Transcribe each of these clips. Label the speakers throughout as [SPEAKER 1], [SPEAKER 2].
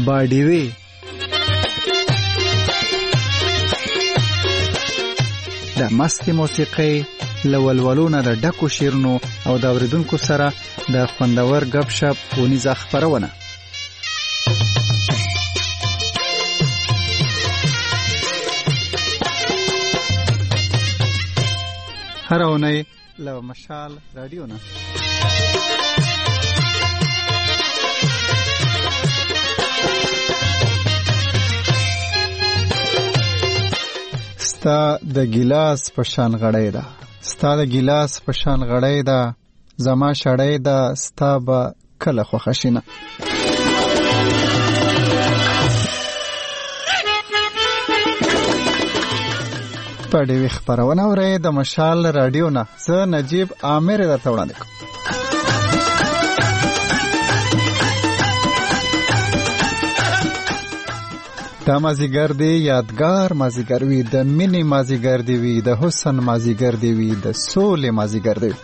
[SPEAKER 1] باډیوي د مستي موسیقي لولولونه د ډکو شیرونو او د اوریدونکو سره د خوندور غب شپ ونیزه خبرونه هر اونۍ له مشال رادیو نه ستا د ګیلاس په شان غړۍ ده ستا د ګیلاس په شان غړۍ ده زما شړۍ ده ستا به کله خوښه شي نه په ډېوې خپرونه اورئ د مشال رادیو نه زه نجیب عامر درته وړاندې کوم دا مازیګر دی یادګار مازیګر وي د مینې مازیګر دی وي د حسن مازیګر دی وي د سولې مازیګر دی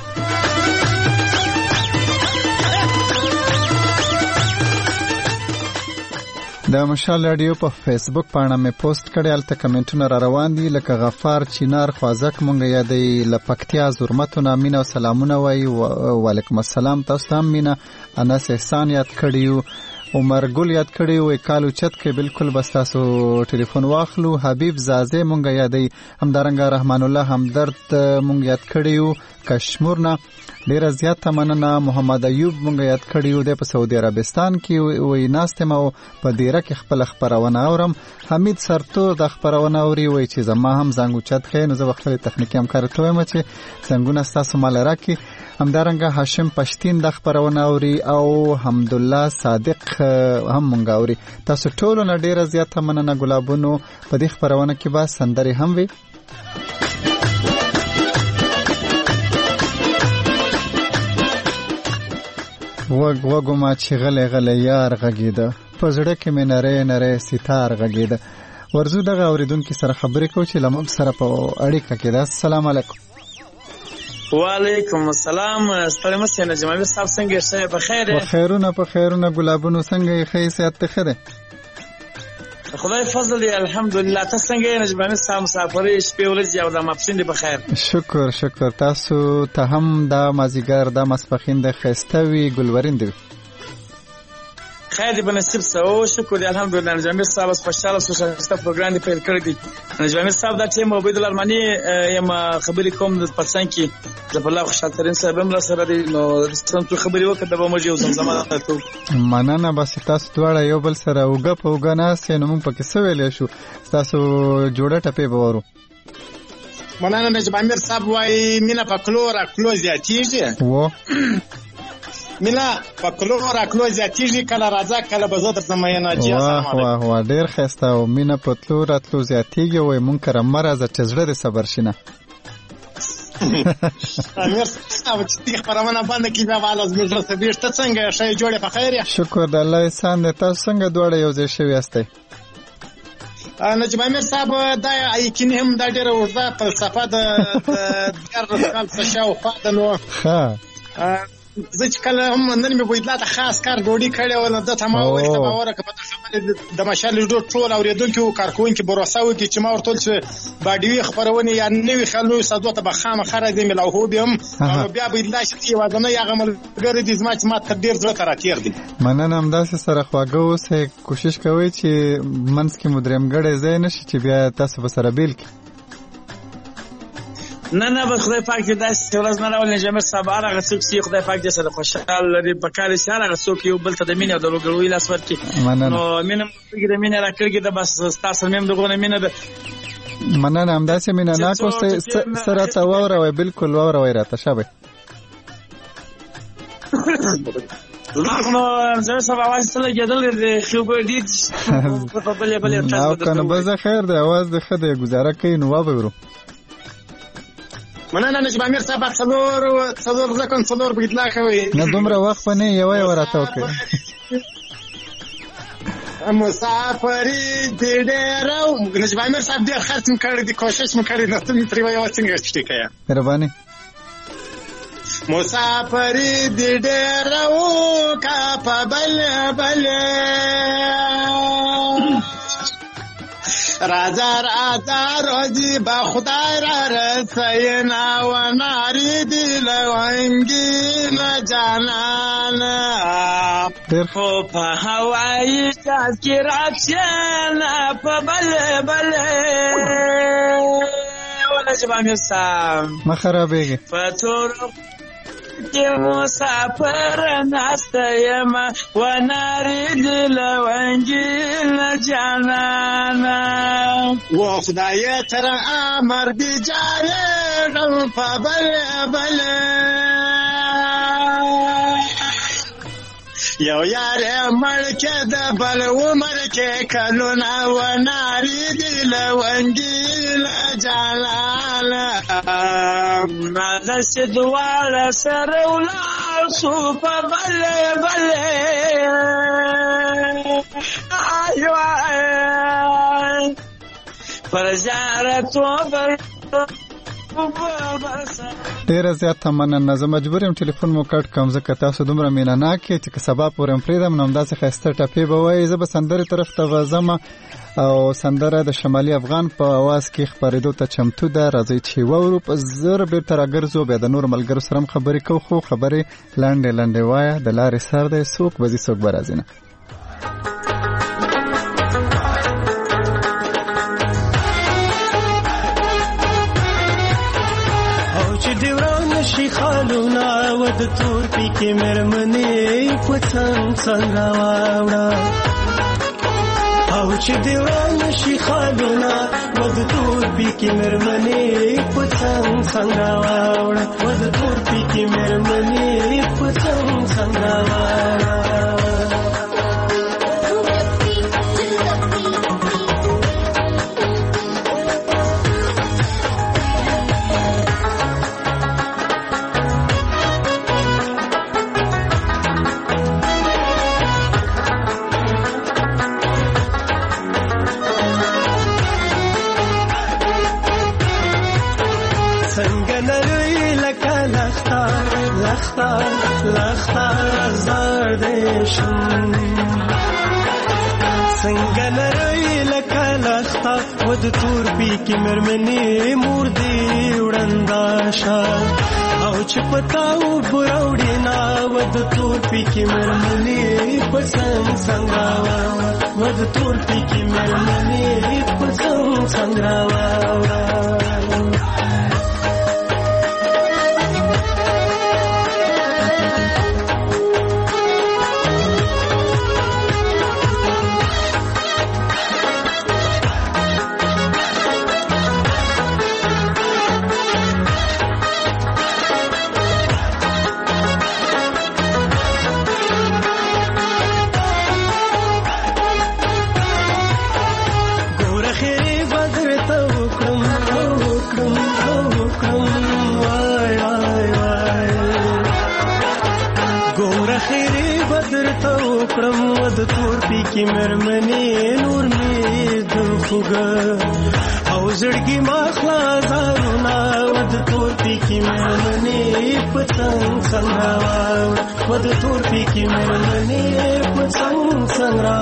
[SPEAKER 1] د مشال رادیو په فیسبوک پاڼه مې پوسټ کړی هلته کمنټونه را روان دي لکه غفار چینار خوازک مونږ یادوي له پکتیا زرمتونه مینه او سلامونه وایي وعلیکم السلام تاسو ته هم مینه انس احسان یاد کړی عمر ګل یاد کړی وي کالو چت کې بالکل بس تاسو ټلیفون واخلو حبیب زازه مونږ یادوي همدارنګه رحمان الله همدرد مونږ یاد کړی کشمورنا ډیره زیاته مننه محمد ایوب مونږ یاد کړیو د په سعودي عربستان کې وای ناستم او په دیره کې خپل خبرونه اورم حمید سرتور د خبرونه اوري وای چې زما هم زنګ چت خې نو زه خپل تخنیکی همکار ته وایم چې څنګه تاسو مال راکې همدارنګه هاشم پښتين د خبرونه اوري او حمدالله صادق هم مونږ اوري تاسو ټول نه ډیره زیاته مننه ګلابونو په دې خبرونه کې با سندري هم وي وګ ما چې غلې یار غږیده په زړه کې مې نری ستار غږیده ورزو دغه اوریدونکو سره خبرې کوم چې لمم سره په اړیکه کې ده السلام علیکم
[SPEAKER 2] وعلیکم السلام ستړي مشه نجمه صاحب څنګه شه په خیر
[SPEAKER 1] په خیرونه ګلابونو څنګه یې خیسیت ته خره
[SPEAKER 2] خدای فضل دی الحمدلله تاسو څنګه یې نجمه صاحب مسافرې شپې ولې او د مفسین دی په خیر
[SPEAKER 1] شکر تاسو ته هم د مازیګر د مسپخین د خستوي ګلورین دی
[SPEAKER 2] خیر دی بنصیب سو شکر دی الحمدلله نجمه صاحب خوشاله سو شسته پروګرام دی پیل کړی دی نجمه صاحب د ټیم عبید الله ارمانی یم خبرې کوم د پښتون کې د الله خوشالترین صاحب هم را سره دی نو څنګه خبرې وکړه د بمجه او زمزمه راته
[SPEAKER 1] مننه بس تاسو دواړه یو بل سره وګه په وګه ناس نو موږ پکې سویلې شو تاسو جوړه ټپې بورو
[SPEAKER 3] مننه نجمه صاحب وای مینه په کلو زیاتیږي و مینا پکلو راکلو زیاتیږي کله راځه کله به زه درته مینه جی
[SPEAKER 1] واه ډیر خسته او مینا پتلو راتلو زیاتیږي وای مونږ کرم مرزه چې زړه دې صبر شینه
[SPEAKER 3] امیر صاحب چې خبرونه باندې کې بیا والا زموږ سره بیرته څنګه شي جوړه په خیر
[SPEAKER 1] شکر د الله احسان دې تاسو څنګه دوړې یو ځای شوی یاستئ
[SPEAKER 3] نجم امیر صاحب دا یقین هم دا ډیره ورځه فلسفه د کال څخه او خدانو
[SPEAKER 1] ها
[SPEAKER 3] زه چې کله هم نن مې ویل دا خاص کار ډوډۍ کړې و د تمام وخت باور کړه په خبره د مشال ډوډۍ ټول اوریدونکو کارکونکو بروسه وکړي چې ما ورته چې باډیوي خبرونه یا نوې خلنو صدو ته بخامه خره دې ملوه بهم بیا به الله شي وادنه یا غمل ګر دې زما چې ما تقدیر زړه تر تیر دي
[SPEAKER 1] مننه هم داسې سره خواږه اوسه کوشش کوي چې منځ کې مدرم ګړې ځای نشي چې بیا تاسو به سره بیل کی
[SPEAKER 2] نه به خدای پاک دې داسې ورځ نه راولي نجمه صاحب هغه څوک چې خدای پاک دې سره خوشاله لري په کار یې هغه څوک یو بل ته د مینې او د لوګړوي لاس ورکړي نو مینه د مینې راکړي د بس تاسو مې دغه مینه ده
[SPEAKER 1] مننه همداسې مینه نه کوسته سره تا وروي بالکل وروي راته شابه
[SPEAKER 2] نو زه سبا आवाज سره کېدل دي خو به دې په بلې
[SPEAKER 1] تاسو کنه به خیر دی आवाज د خدای گزاره کوي نو وورو
[SPEAKER 3] مننه نجم امیر صاحب څلور ځکه څلور بګیدلا کوي
[SPEAKER 1] نه دومره وخت نه یو ورته وکړي
[SPEAKER 3] مسافری دې ډېرو نجم امیر صاحب ډېر خرڅ کړی دي کوشش مې کړی نو ته مې پریوي او څنګه شتي کیا
[SPEAKER 1] مهرباني
[SPEAKER 3] مسافری دی ډېر وکا په بل بل راځه راځه روزي به خدای را رسینا و ناری دی لونګي نه جانانا
[SPEAKER 2] خو په هوایي جاز کې راکښېنه په بل بل ولا جبان یسام
[SPEAKER 1] ما خرابېږي
[SPEAKER 2] په تور کې مسافر ناسته یم و نارې دې لونګي نه جانانا
[SPEAKER 3] و خدای تر امر بیجارېږم په بل بل یو یار مړ کې د بل عمر کې کلونه و نارې دې لونګي نه جانانا
[SPEAKER 2] داسې دواړه سره ولاړ شو په بل بل پر زیارت وبر
[SPEAKER 1] ډیره زیاته مننه. زه مجبور یم ټلیفون مو کټ کوم ځکه تاسو دومره مینه ناک یې چې که سبا پورې م پرېږدم نو همداسې ښایسته ټپې به وایي. زه به سندرې طرف ته به ځم او سندره د شمالي افغان په اواز کې خپرېدو ته چمتو ده. راځئ چې واورو. په زر بېرته راګرځو، بیا د نورو ملګرو سره هم خبرې کوو، خو خبرې لنډې لنډې وایه. د لارې سر دی، څوک به ځي څوک به راځي نه.
[SPEAKER 4] شي خالونه و د تور پی کې مرمنې په څنګه واوړه او چې دیوان شي خالونه و د تور پی کې مرمنې په څنګه واوړه و د تور پی کې مرمنې په څنګه واوړه لختا زردشم څنګه لري لکه لختا و د تور پی کې مرمنې مور دې وړنداشه او چې پتاو بروړې نا و د تور پی کې مرمنې په څنګه و د تور پی کې مرمنې په څنګه د تور پی کې مرمنې نور مې د خوګه او زړګي ما خلاصونه و د تور پی کې مرمنې په څنګه و د تور پی کې مرمنې په څنګه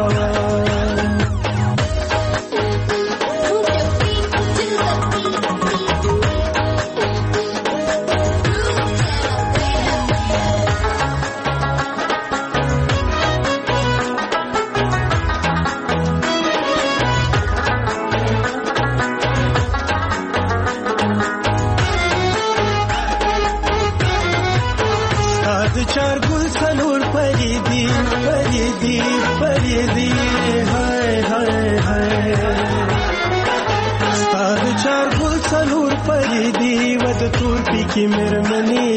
[SPEAKER 4] مرمنې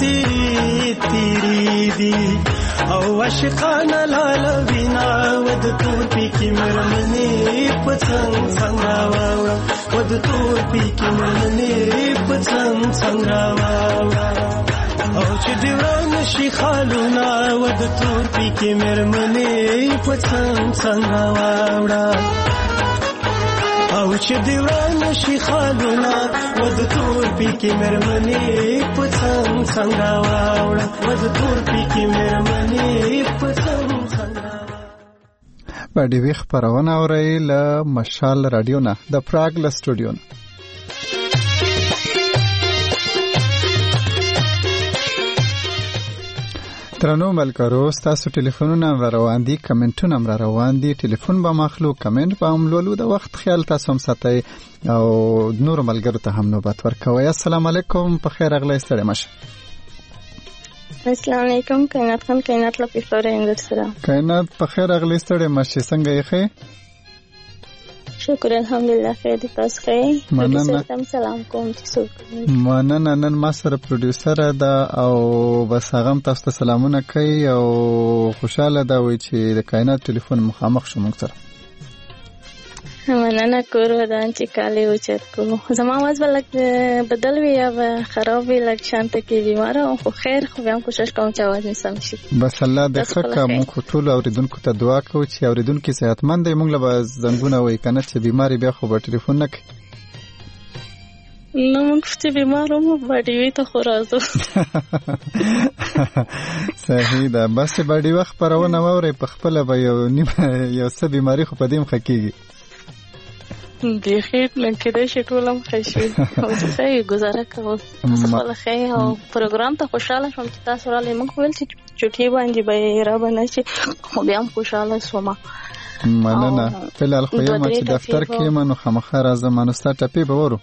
[SPEAKER 4] تیری دی او عاشقانه لاله وینا و د تور پی کې مرمنې په څنګه واوړه و د تور پی کې مرمنې په څنګه واوړه او چې دیوان شي خالونه و د تور پی کې مرمنې په څنګه واوړه او چې دی وران شي خالونه و د تور پیکي مرمنې په څنګه واوړه و د تور پیکي مرمنې په څنګه
[SPEAKER 1] باندې وی خبرونه اوري له مشال رادیو نه د پراګ له سټوډیو نه. ترنو ملګرو تاسو ټلیفونونه روان دي کمنټونه روان دي ټلیفون به مخلو کمنټ به عملولو د وخت خیال تاسو هم ساتي او نور ملګرو ته هم نوبت ورکوي. السلام علیکم په خیر اغلی ستړي مشه.
[SPEAKER 5] السلام علیکم کائنات خان کائنات له پیښورې اندر سره
[SPEAKER 1] کائنات په خیر اغلی ستړي مشه څنګه یې ښه
[SPEAKER 5] شکر الحمدلله خیر دي تاسو ښه
[SPEAKER 1] مننه
[SPEAKER 5] تم سلام کوم چې څوک
[SPEAKER 1] مننه نن ما سره پروډوسر ده او بس هغه تاسو ته سلامونه کوي او خوشاله ده وي چې د کائنات ټلیفون مخامخ شو موږ سره
[SPEAKER 5] مننه کورو ده چې کالي وچت کو زما आवाज ولک بدل وی یا خراب وی لک شانت کې بیمار او خیر خو هم کوشش کوم چې आवाज می سم شي
[SPEAKER 1] بس الله دې ښه موږ ټول اوریدونکو ته دعا کوو چې اوریدونکو صحتمند وي موږ له زنګونه وای کنه چې بیماری بیا خو په ټلیفون نه کوي
[SPEAKER 5] نو موږ چې بیمار وو باډي وی ته خو راځو
[SPEAKER 1] صحیح ده بس باډي وخت پرونه ووري په خپل به یو څه بیماری خو په دې مخکېږي
[SPEAKER 5] دیخې لکه دې شټولم خشي او څه گزاره کوم خپل خې او پروګرام ته خوشاله شوم چې تاسو را لې موږ ول چې چټي باندې به را باندې چې خو بیا هم خوشاله شوم
[SPEAKER 1] مننه فلال خو یم چې دفتر کې منو خامخا راځم نو ستاسو ټپی به ورو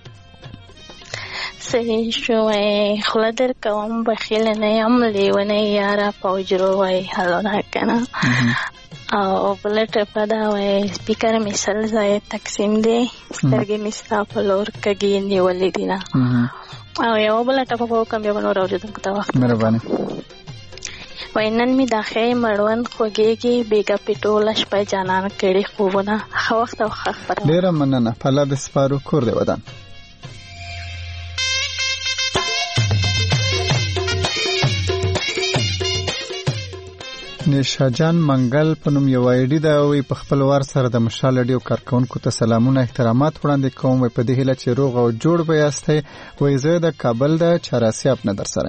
[SPEAKER 5] صحیح شو خله در کوم بخیل نه یم لیونه یارا پوجرو وای هلونه کنه او بلټ پدا وای سپیکر مثال زای تقسیم دی سترګې مستا په لور کګی نیولې دینا او یو بلټ په کوم یو نور اوریدونکو ته وخت
[SPEAKER 1] مهرباني
[SPEAKER 5] وینن می داخې مړون خوږیږي بیګا پټول شپه جانان کړي خوونه خو وخت او خبره
[SPEAKER 1] ډیر مننه په لا د سپارو کور دی ودان نشا جان منګل په نوم یو ایډي دا وي په خپل وار سره د مشال اډیو کارکونکو ته سلامونه احترامات وړاندې کوم په دې هیله چې روغ او جوړ به یاستئ وای زه د کابل د چراسي خپل در سره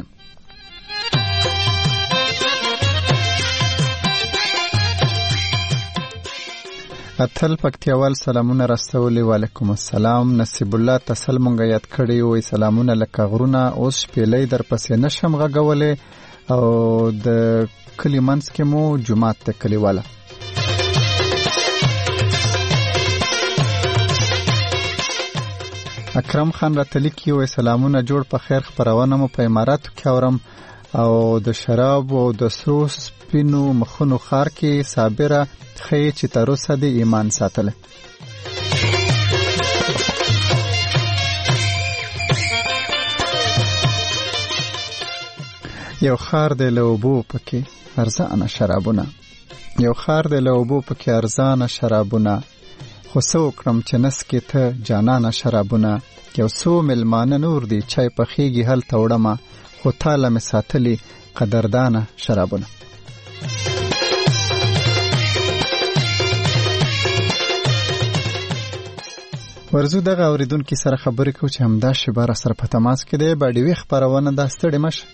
[SPEAKER 1] اتل پکتیوال سلامونه راستولي وعلیکم السلام نصیب الله تسل مونږ یاد کړی وای سلامونه لکه غرونه اوس پیلې در پسې نشم غغولې او د کلی منځ کې مو جمعات ته کلیواله اکرم خان راتلی کی وای سلامونه جوړ په خیر خبرونه مو په اماراتو کې اورم او د شراب او د سرو سپینو مخونو خار کې صابره خې چې تر اوسه د ایمان ساتله یو خار د لوبو پکې ارزانه شرابونه یو خار د لوبو پکې ارزانه شرابونه خو څو کړم چې نس کې ته جانانه شرابونه یو څو ملمانه نور دی چای پخېږي هل توړمه خو تاله مې ساتلي قدردانه شرابونه ورزو دغه اوریدونکو سره خبرې کوم چې همدا شبار سره په تماس کې دی باډي وی خبرونه دا ستړي مشه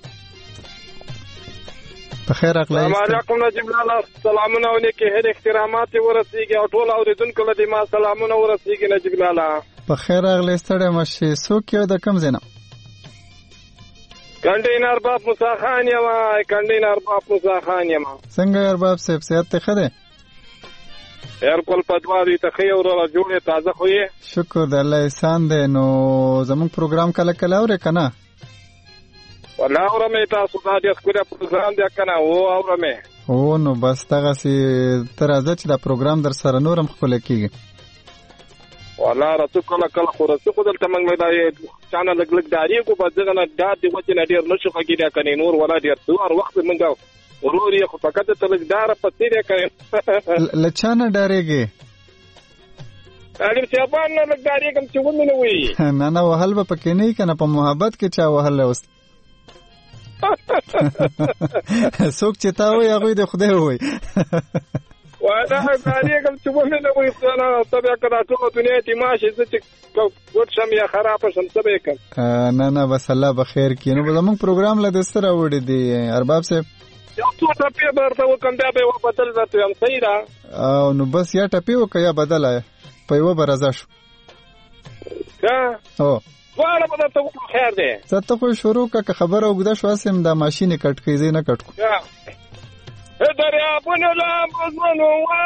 [SPEAKER 1] بخیر اغلی
[SPEAKER 6] السلام علیکم نجیب لاله سلامونه ولیکي هر احترامات ورسیږي او ټول اوریدونکو له دې ما سلامونه ورسیږي نجیب لاله
[SPEAKER 1] بخیر اغلی ستړي مشه څوک یو د کم زینه
[SPEAKER 6] کنډینر باب موسی خان یم کنډینر باب موسی خان یم
[SPEAKER 1] څنګه ارباب صاحب صحت ته خده
[SPEAKER 6] هر کول پدواري ته خیر او جوړه تازه خو یې
[SPEAKER 1] شکر د الله احسان دی نو زموږ پروګرام کله کله اورې کنه
[SPEAKER 6] ولا اورمه تاسو دا د خپل پروګرام دی کنه او اورمه
[SPEAKER 1] او نو بس دغه سي تر ازه چې دا پروګرام در سره نورم خپل کیږي
[SPEAKER 6] ولا رسول کله خو رسول دلته موږ مې چانه لګ داري کو په ځګه نه دا د وجه نه ډیر نشو کېږي کنه نور ولا ډیر دوه وخت موږ ورور یې خو فقط ته لګ دار پتی دی کنه
[SPEAKER 1] لچانه ډارېږي
[SPEAKER 6] اړم چې په نه لګ داري کوم چې ونه وي
[SPEAKER 1] نه نه وهل به پکې نه کنه په محبت کې چا وهل اوس څوک چې تا وي هغه د خدای وي
[SPEAKER 6] وانا عليكم تشوفوا لنا ويصير طبيعة كراتو دنيتي ماشي زتك ګوت شم یا خراب شم سبیکم
[SPEAKER 1] نه بس الله بخیر کینو زموږ پروګرام له دستره وړي دی ارباب صاحب
[SPEAKER 6] یو څو ټپی برته وکم بیا به بدل راته یم صحیح را
[SPEAKER 1] او نو بس یا ټپی وکیا بدل آیا په یو برازه شو
[SPEAKER 6] کا
[SPEAKER 1] او
[SPEAKER 6] واړه به ته خیر دی
[SPEAKER 1] ته خو شروع کا خبره وګدا شو اسم دا ماشين کټ کیږي نه کټ کو
[SPEAKER 6] دریابونه لامبوزونو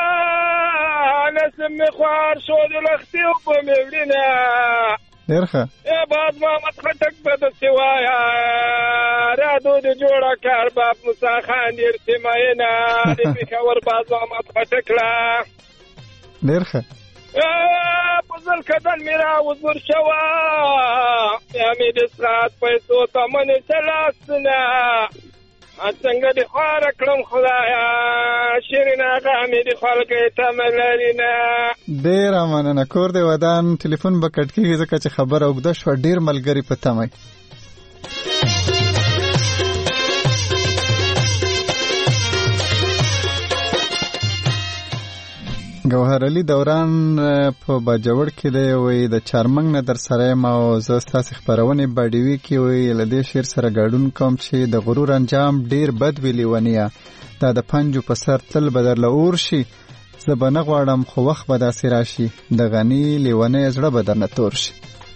[SPEAKER 6] نسم خوار شو د لختي او په مولینه
[SPEAKER 1] درخه
[SPEAKER 6] باز محمد خټک په د سوایا رادو د جوړه کار باب موسی خان ارتماینا د پیښور باز محمد خټک لا
[SPEAKER 1] درخه
[SPEAKER 6] بزل کدن میرا وزور شوا امید اسقاط پیسو تمن چلاسنا څنګه د خار کړم خدایا شیرین هغه مې د خلک تملرینا
[SPEAKER 1] ډیر مننه کور دی ودان ټلیفون به کټ کیږي ځکه چې خبره وګدا شو ډیر ملګری پته مې گوهر علی دوران په باجوړ کې دی وی د چارمنګ نه در سره ما او زه ستاسو خبرونه باډیوي کې وی لدې شیر سره گاډون کوم چې د غرور انجام ډیر بد ویلی ونیا دا د پنجو په سر تل بدل اور شي زبنه غواړم خو وخت به داسې راشي د غنی لیونه زړه بدن تور شي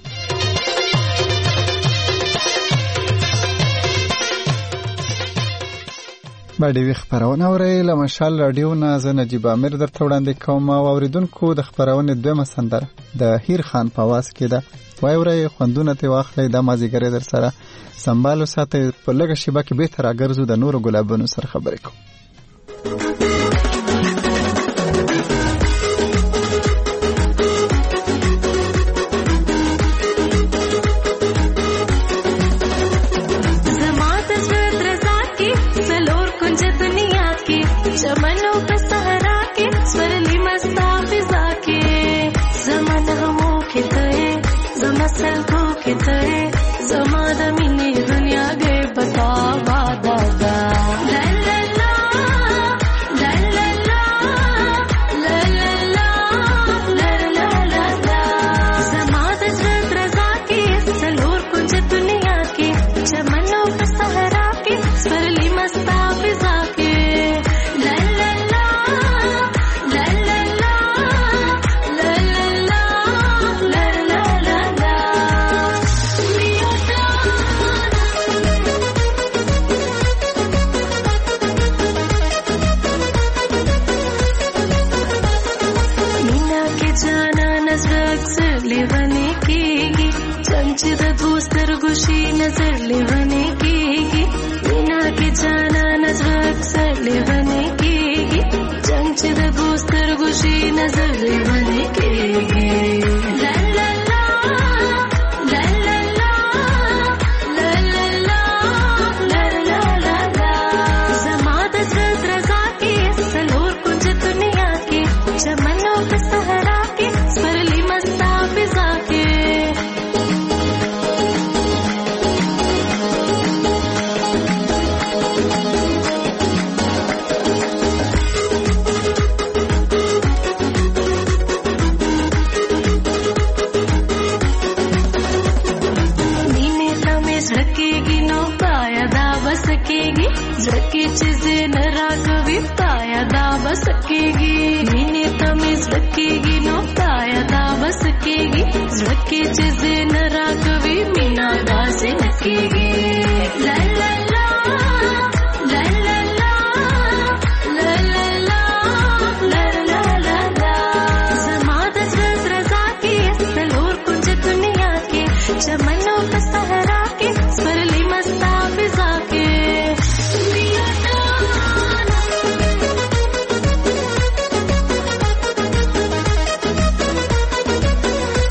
[SPEAKER 1] باډیوي خبرونه اورئ له مشال رادیو نه زه نجیب امیر درته وړاندې کوم او اوریدونکو د خبرونه دویمه سندره د هیر خان په आवाज کې ده وای اورئ خوندونه ته واخلئ د مازیګر در سره سنبالو ساتئ په لږه شیبه کې به تر اگرزو د نورو ګلابونو سره خبرې کوم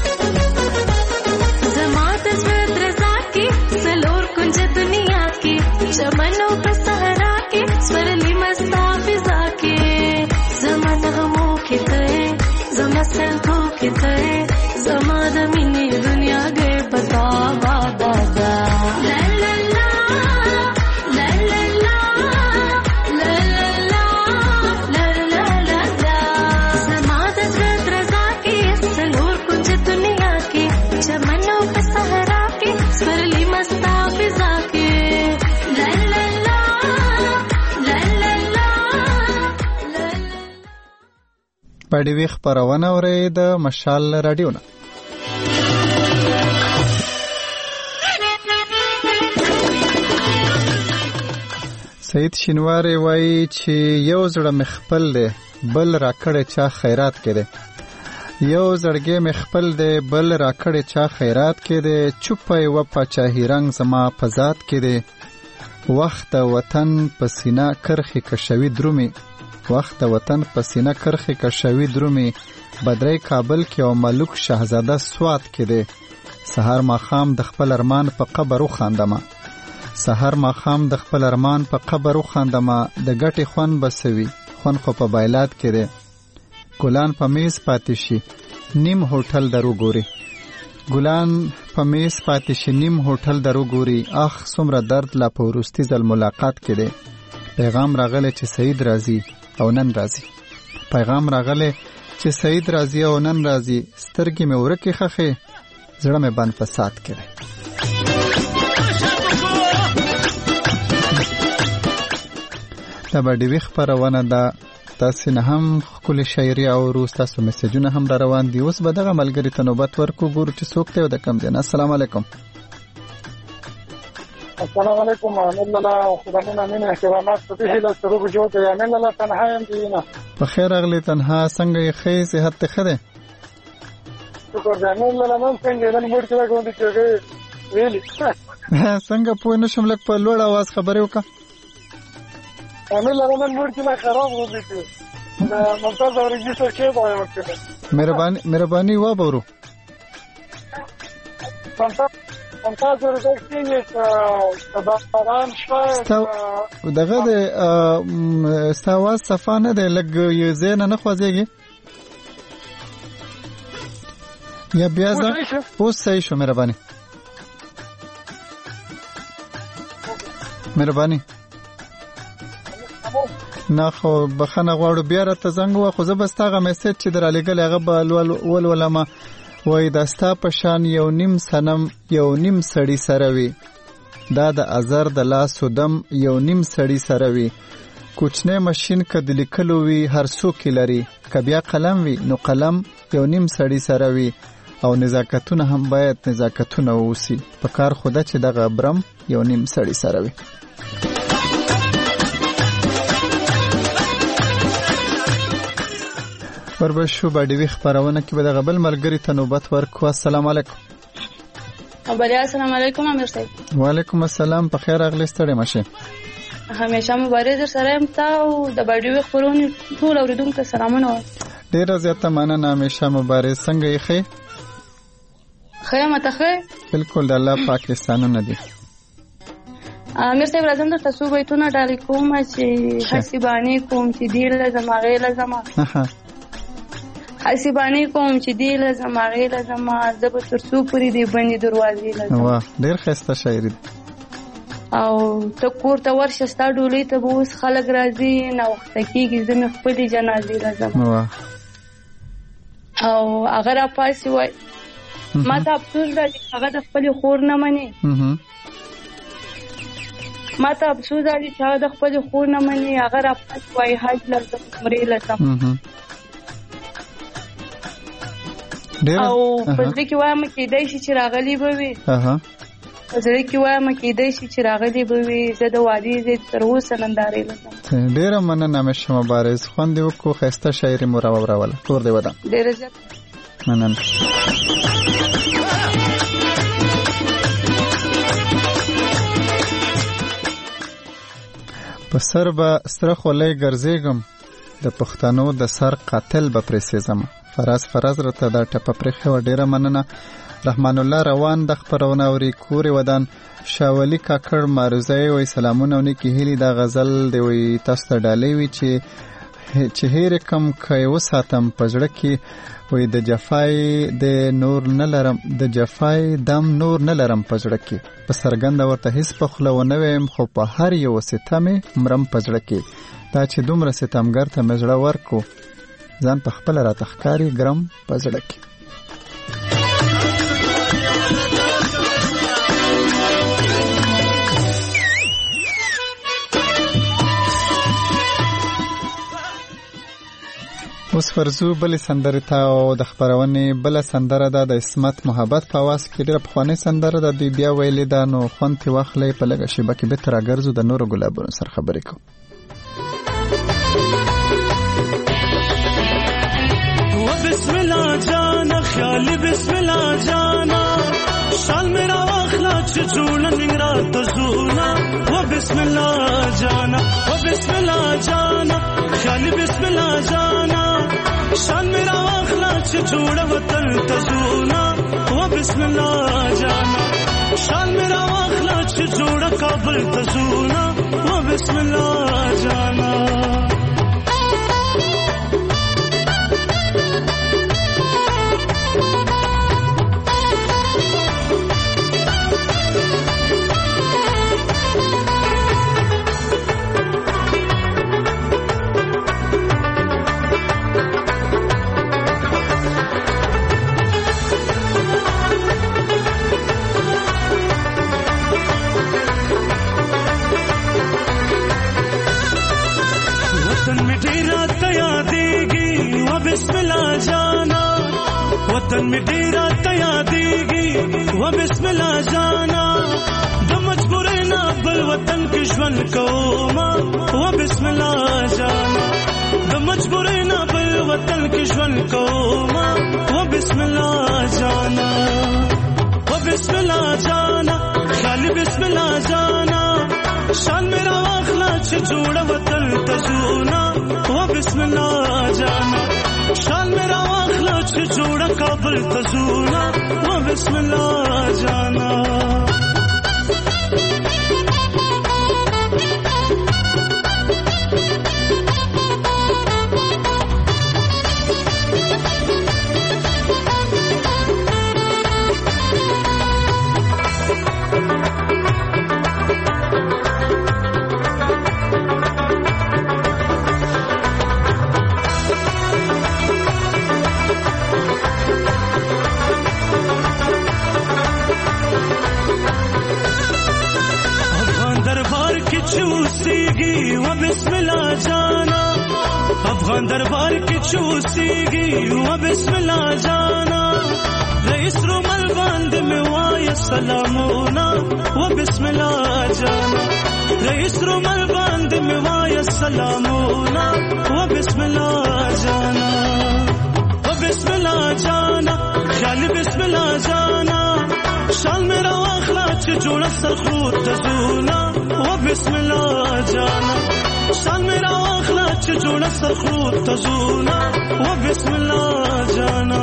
[SPEAKER 7] दुनिया की
[SPEAKER 1] باډي وی خبرونه اوري د مشال رادیو نه. سید شینواری وایي چې یو زړه مخبل دی بل راکړې چا خیرات کې دی. یو زړګې مخبل دی بل راکړې چا خیرات کې دی. چوپه و پاچاهي رنگ زما په ذات کې دی. وخت وطن پسینه کرخي کشوي درومي. وخت وطن پسینه کرخي کشوي درومي. بدرای کابل کې او ملک شاهزاده سوات کې دی. سحر ماخام د خپل ارمان په قبر وخاندمه. سحر ماخام د خپل ارمان په قبر وخاندمه. د ګټې خون بسوي خون خو په بایلات کې دی. ګلان په میز پاتې شي نیم هوټل درو ګوري. ګلان په میز پاتې شي نیم هوټل درو ګوري. اخ څومره درد لا په وروستي ځل ملاقات کې دی. پیغام راغلی چې سعید راځي او نن راځي. پیغام راغلی چې سعید راځي او نن راځي. سترګې مې ورکې خخې زړه مې بند فساد کې دی. دا باډي وی خبرونه ده. تاسو نه هم خپل شاعري او روز تاسو میسجونه هم روان دي. اوس به دغه ملګری ته نوبت ورکو ګورو چې څوک ته د کم دي. السلام علیکم.
[SPEAKER 7] السلام علیکم ورحمۃ اللہ خدامنا من احترامات صبیح له سروب جو ته یمن الله تنها يم دینه.
[SPEAKER 1] په خیر اغلی تنها څنګه خې صحت ته خده.
[SPEAKER 7] شکر دې الله نن څنګه نن موږ ته کوم دي چې ویلي
[SPEAKER 1] څنګه په نشم لک په لوړ आवाज خبرې وکړه.
[SPEAKER 7] امیر لرمن موږ چې خراب وځي دا ممتاز اورګیسو کې وایي وکړه. مهرباني و بورو. ممتاز اورګیسو کې باران شوه.
[SPEAKER 1] دغه د استواز صفانه د لګ یو زین نه خوځيږي. یا بیا ځه اوس صحیح شو. مهرباني نه خو بخنه غواړو بیا راته زنګ وخو زه بس تاغه میسج چې در لګل هغه به ولولما وای داستا په شان یو نیم سنم یو نیم سړی سره وي. دا د ازر د لاس دم یو نیم سړی سره وي. کوچنی ماشين کد لیکلو وي هر څوک لري. کبیا قلم وي نو قلم یو نیم سړی سره وي. او نزاکتونه هم باید نزاکتونه ووسی. په کار خوده چې دغه برم یو نیم سړی سره وي. وربشو باډي وی خبرونه کې به دغه بل ملګری ته نوبت ورکو. السلام علیکم.
[SPEAKER 8] السلام علیکم امیر صاحب.
[SPEAKER 1] وعلیکم السلام. په خیر اغلی ستړي مشه.
[SPEAKER 8] همیشه مبارک در سره ام تا او د باډي وی خبرونه ټول اوریدونکو سلامونه.
[SPEAKER 1] ډیر زیاته مننه. همیشه مبارک. څنګه یې خې؟
[SPEAKER 8] خیمه ته
[SPEAKER 1] بالکل د الله پاکستانونه دي.
[SPEAKER 8] امیر صاحب راځم د تاسو بیتونه ډالې کوم چې حسیبانی کوم چې دی لازم هغه لازم حسیبانی کوم چې دی لازم هغه لازم زب ترسو پوری دی باندې دروازې لازم.
[SPEAKER 1] واه ډیر خسته شاعري.
[SPEAKER 8] او ته کور ته ورشه ستا ډولې ته به اوس خلک راځي نه وخت کېږي زمې خپلې جنازې لازم.
[SPEAKER 1] واه
[SPEAKER 8] او هغه را پاسې وای ما ته افسوس ده چې هغه د خپلې خور نه مني. ما ته افسوس ده چې هغه د خپلې خور نه مني. هغه را پاسې وای حج لازم عمرې لازم. او پزړه کې وایم کېدای شي چې راغلی به وي. پزړه کې وایم کېدای شي چې راغلی به وي. زه د وادي زه تر اوسه نندارې لرم.
[SPEAKER 1] ډیره مننه مشه مبارز. خوند وکړو. خسته شاعري مو راوړله. تور دی ودا.
[SPEAKER 8] ډیره زیات
[SPEAKER 1] مننه. په سر به سره خولۍ ګرځېږم د پښتنو د سر قاتل به پرېسېزم. فراز راته دا ټپه پرېښې وه. ډېره مننه. رحمان الله روان د خپرونه اوري. کورې ودان شاولي کاکړ ماروزی وایي سلامونه او نیکې هیلې. دا غزل دی وایي تاسو ته ډالۍ وي چې هېرې کم که یې وساتم په زړه کې. وایي د جفای د نور نه لرم د جفای دم نور نه لرم په زړه کې. په څرګنده ورته هېڅ په خوله ونه ویم خو په هر یو ستم مرم په زړه کې. دا چې دومره ستمګر ته مې زړه ورکو ځان په خپل راته ښکاري ګرم په زړه کې. اوس فرزو بلې سندرې ته او د خپرونې بله سندره ده د اسمت محبت په آواز کې. ډېره پخوانۍ سندره ده، دوی بیا ویلې ده، نو خوند ترې واخلئ. په لږه شیبه کې بېرته راګرځو د نورو ګلابونو سره خبرې کوو.
[SPEAKER 4] بسم الله جانا خیال بسم الله جانا شال میرا واخلا چې جوړ ننګرا تزونا و بسم الله جانا و بسم الله جانا خیال بسم الله جانا شال میرا واخلا چې جوړ وطن تزونا و بسم الله جانا شال میرا واخلا چې جوړ کابل تزونا و بسم الله جانا वतन में डेरा तैयारीगी वो बिस्मिल्लाह जाना द मजबूरी ना बल वतन के ज्वन को मां वो बिस्मिल्लाह जाना द मजबूरी ना बल वतन के ज्वन को मां वो बिस्मिल्लाह जाना वो बिस्मिल्लाह जाना खाली बिस्मिल्लाह जाना शान मेरा वाखला छ जोड़ वतन तजूना वो बिस्मिल्लाह जाना शान मेरा वाखला छ जोड़ काबल तजूना वो बिस्मिल्लाह जाना चूसीगी वो बिस्मिल्लाह जाना अफगान दरबार की चूसीगी वो बिस्मिल्लाह जाना रईस रुमल बंद में वाय सलामोना वो बिस्मिल्लाह जाना रईस रुमल बंद में वाय सलामोना वो बिस्मिल्लाह जाना वो बिस्मिल्लाह जाना ख्याल बिस्मिल्लाह जाना शाल मेरा वाखला छ जोड़ा सरखूत तजूना वो बिस्मिल्लाह जाना शाल मेरा वाखला छ जोड़ा सरखूत तजूना वो बिस्मिल्लाह जाना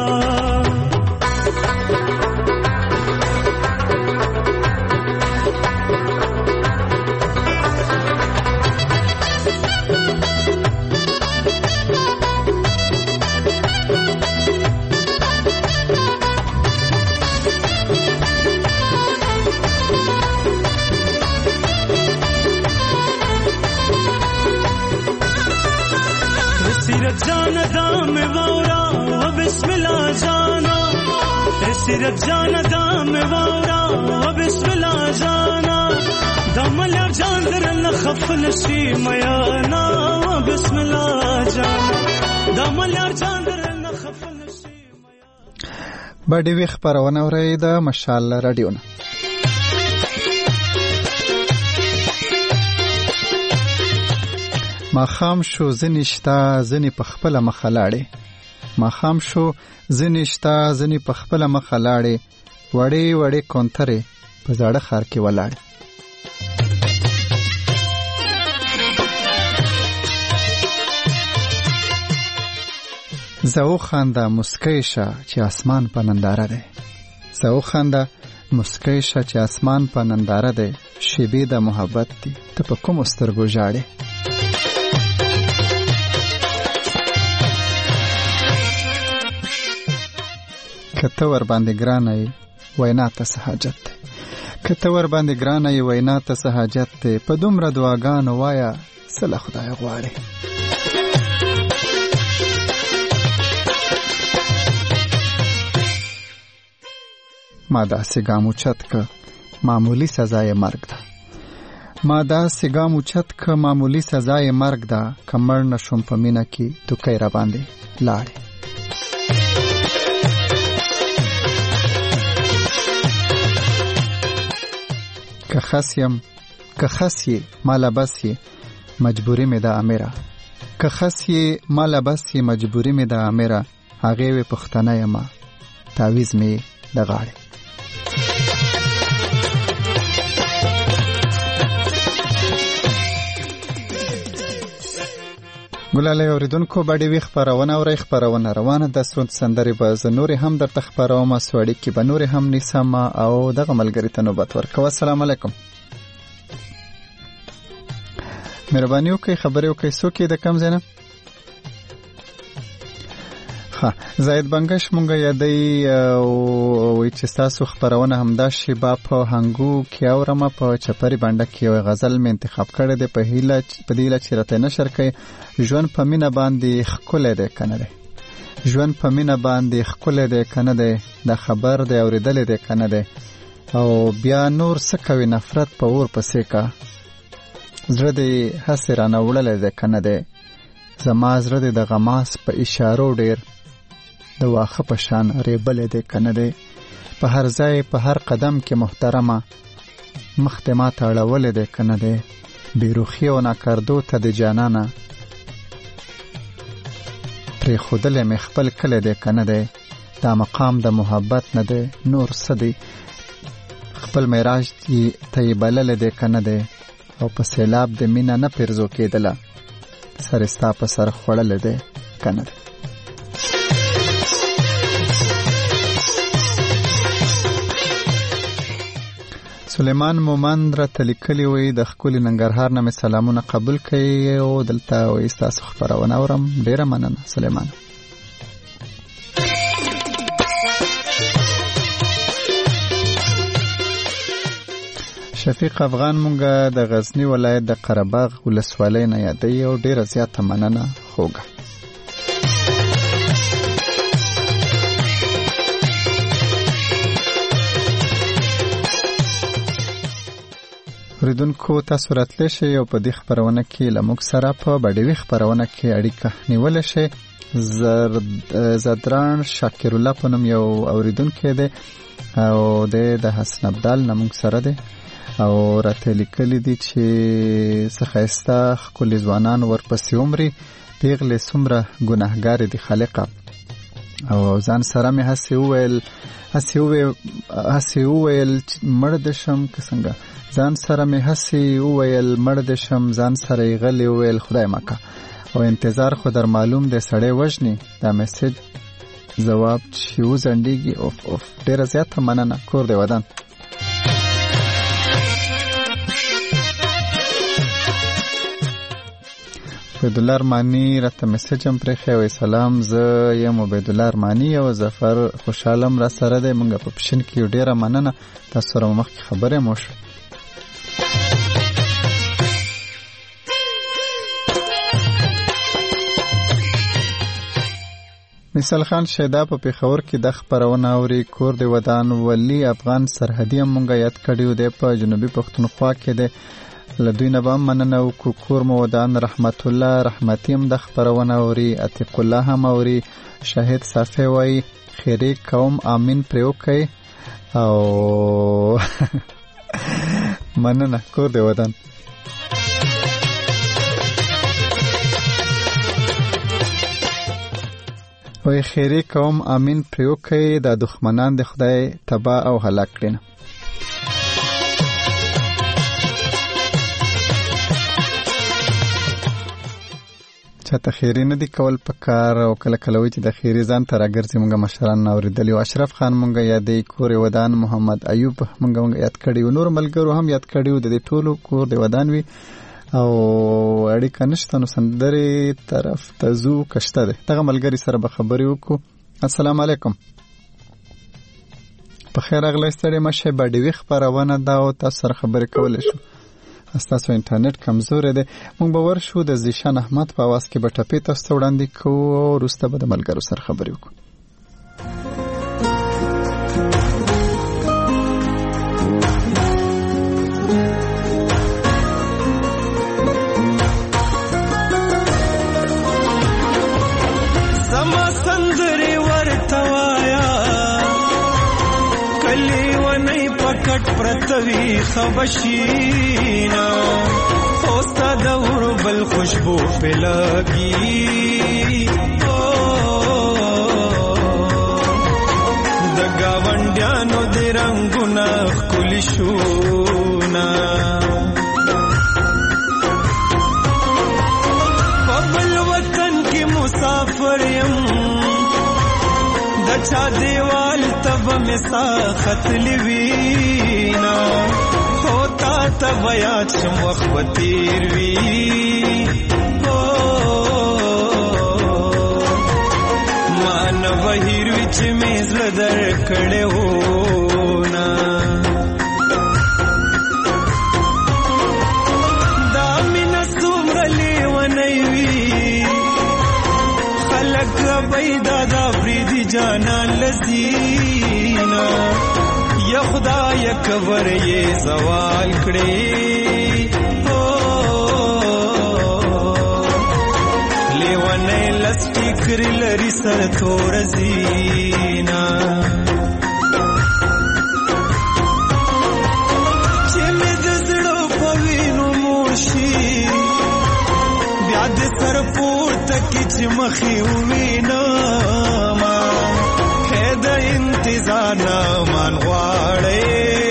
[SPEAKER 4] जाना दाम वारा वो बिस्मिल्लाह जाना सिरत जाना दाम वारा वो बिस्मिल्लाह जाना दमल जांदर न खफल शी मयाना वो बिस्मिल्लाह जाना दमल जांदर न खफल शी मयाना.
[SPEAKER 1] باندې وی خبرونه اوریده مشال رادیو نه ماخام شو زنیشتا زنی پخپل مخلاړي ماخام شو زنیشتا زنی پخپل مخلاړي وړې وړې کونتره په زړه خار کې ولاړ زو خنده مسکیشه چې اسمان په ننداره ده زو خنده مسکیشه چې اسمان په ننداره ده شیبې د محبت دي ته په کوم سترګو ژاړې کته ور باندې ګرانای وینا ته سہاجت کته ور باندې ګرانای وینا ته سہاجت په دومره دعاګانو وایا سله خدای غواړي ما داسې ګامو چت ک معمولی سزا یې مرګ ده ما داسې ګام اوچت که معمولي سزا یې مرګ ده، که مړ نه شوم په مینه کې توکی را باندې لاړې. که خس یې مالا بس یې مجبوري مې ده امیره، که خس یې مالا بس یې مجبوري مې ده امیره، هغې وې پښتنه یمه تعویز مې د غاړې. ګلاله اوریدونکو باندې وی خبرونه اوري، خبرونه روانه د سوند سندري به نورې هم درته خبروم، سوړی کې به نورې هم نیسم او دغه ملګری ته نوبت ورکوم. السلام علیکم. مهرباني وکړئ خبرې وکړئ څوک د کم ځای نه؟ زاید بنګش مونږه یادی او چې تاسو خبرونه همدا شیبا په هنګو کې اورم، په چپری باندې کې یو غزل مې انتخاب کړی دی په هیله چې راته نشر کړي. ژوند په مینه باندې ښکلی دی کنه دی، ژوند په مینه باندې ښکلی دی کنه دی، دا خبر دی اورېدلی دی کنه دی، او بیا نور څه کوي نفرت په اور پسې کا، زړه دې هسې رانه وړلی دی کنه دی، زما زړه دې د غماس په اشارو ډېر د واخه په شان ریبلې دی کنه دی، په هر ځای په هر قدم کې محترمه مخ دې ما ته اړولې دی کنه دی، بیروخي او ناکردو ته د جانانه پرېښودلی مې خپل کلی دی کنه دی، دا مقام د محبت نه دی نور څه دی، خپل معراج ته یې بللی دی کنه دی، او په سیلاب د مینه نه پیرزو کېدله، سر ستا په سر خوړلی دی کنه دی. سلیمان مومند را تلیکلی وی د ښکلي ننګرهار نه مې سلامونه قبول کړي او دلته وی ستاسو خبرونه اورم. ډېره مننه سلیمان. شفیق افغان مونږه د غزنی ولایت د قرهباغ ولسوالۍ نه یادی او ډېره زیاته مننه خوږه. اوریدونکو تاسو راتلی شئ او په دې خبرونه کې له موږ سره په بډیوي خبرونه کې اړیکه نیولی شئ. زدران شاکر الله په نوم یو اوریدونکی دی او د حسن ابدال نه موږ سره دی او راته لیکلی دي چې څه ښایسته ښکلي ځوانان ورپسې عمري پیغلې څومره ګناهګارې دي خالقه، او ځان سره مې هسې وویل مړ دې شم که څنګه، ځان سره مې هسې وویل مړ دې شم، ځان سره یې غلی وویل خدای مکه، او انتظار خو در معلوم دی سړی وژني، دا میسج ځواب چې وځنډېږي. اوف اوف ډېره زیاته مننه. کور دی ودان. عبیدالله ارمانی راته میسج هم پرېښی وی سلام، زه یم عبیدالله ارمانی او ظفر خوشحالم را سره دی، مونږ په پشن کې ډېره مننه، تاسو سره مخکې خبرې مو وشوې. مثال خان شیدا په پېښور کې د خبرونه اوري. کور دی ودان. ولی افغان سرحدي هم مونږ یاد کړی دی، په جنوبي پښتونخوا کې دی، له دوی نه به هم مننه وکړو. کور مو ودان. رحمت الله رحمتي هم د خبرونه اوري. عتیق الله هم اوري. شاهد صافی وایي خیرې کوم آمین پرې وکئ او مننه. کور دی ودان. وی خیری کوم آمین پریو کئی، دا دښمنان د خدای تبا او هلاک کړي. چاته خیری نه دی کول پکار، او کله کله وی چې د خیری ځان ته راګرځي. مونږه مشران ناوریدلی او اشرف خان مونږه یادې، کور ودان. محمد ایوب مونږه یاد کړی او نور ملګرو هم یاد کړی او د دې ټولو کور دی ودان وی او اړیکه نشته، نو سندرې طرف ته ځو کشته دی. دغه ملګري سره به خبرې وکړو. السلام علیکم. په خیر راغلی. ستړي مه شئ. بډیوي خپرونه ده او تاسو سره خبرې کولی شو. ستاسو انټرنیټ کمزوری دی. موږ به ورشو د زیشان احمد په اواز کې به ټپې تاسو ته وړاندې کوو او وروسته به د ملګرو سره خبرې وکړو.
[SPEAKER 4] غټ پرتوي خبشینا اوستا د وربل خوشبو پلګي د گاونډیانو د رنگونه خولي شونا په بل وطن کې مسافر يم د چا دیوال تب میں ساخت لوینا ہوتا تب یاد شم وقت تیر وی مان وحیر وچ میز لدر کڑے ہونا دامن سمرلی ونیوی خلق بیدا دا فریدی جانا لذینا یا خدا یا کور یہ زوال کڑے لیوانے لسٹی کری لری سر تھوڑ زینا چی میں دزڑو پوینو موشی بیاد سر پور تکی چی مخی وینا ما خید انتظار نامان غواڑے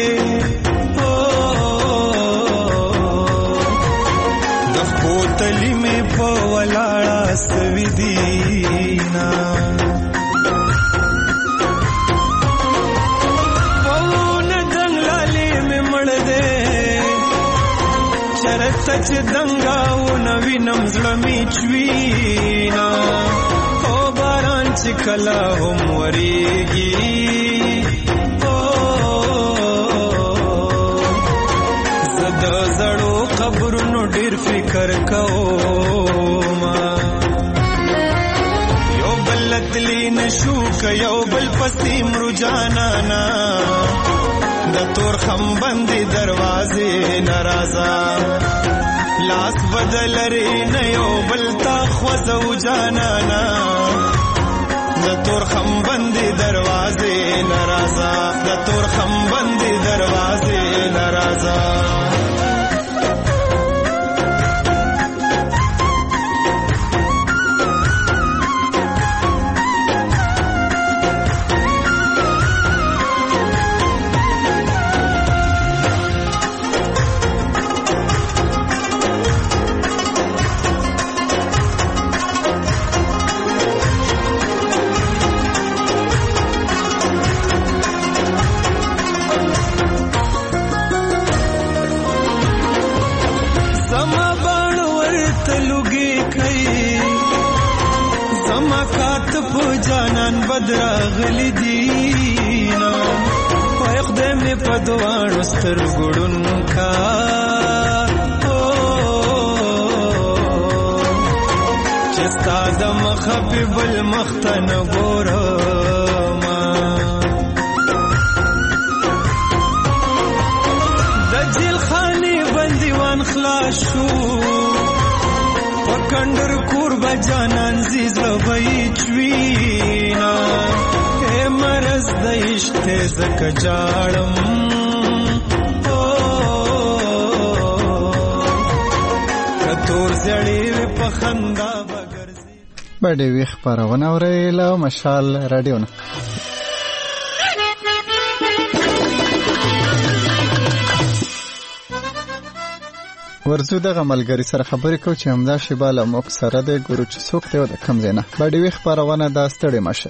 [SPEAKER 4] دخپو تلی میں پولاڑا سوی دینا پون دنگ لالی میں مڑ دے چرت سچ دنگاو نوی نمزلمی چوینا او باران چکلا ہم وریگی زدہ زڑو قبر نو ڈیر فکر کوما یو بلت لین شوک یو بل پستی مرجانانا د تور خم بندی دروازے نرازا لاس بدل رین یو بلتا خوزو جانانا د تور خم بندی دروازے نرازا د تور خم بندی دروازے نرازا جانان بدراغلی دینا پایخ دے میں پدوان استر گڑن کا چستا دم خفی بالمختن گورما دجل خانی بندیوان خلاشو پکندر کور بجانان زیز لبئی چوینا اے مرز دیشتے زک جاڑم کتور زیڑی وی پخندا بگرزی
[SPEAKER 1] بڑی ویخ پارونه وریلا مشال رادیونا ورزو دغه ملګری سره خبرې کو چې همدا شیباله موږ سره د ګورو چې څوک دی د کم زینه باندې وی خبرونه دا ستړي مشه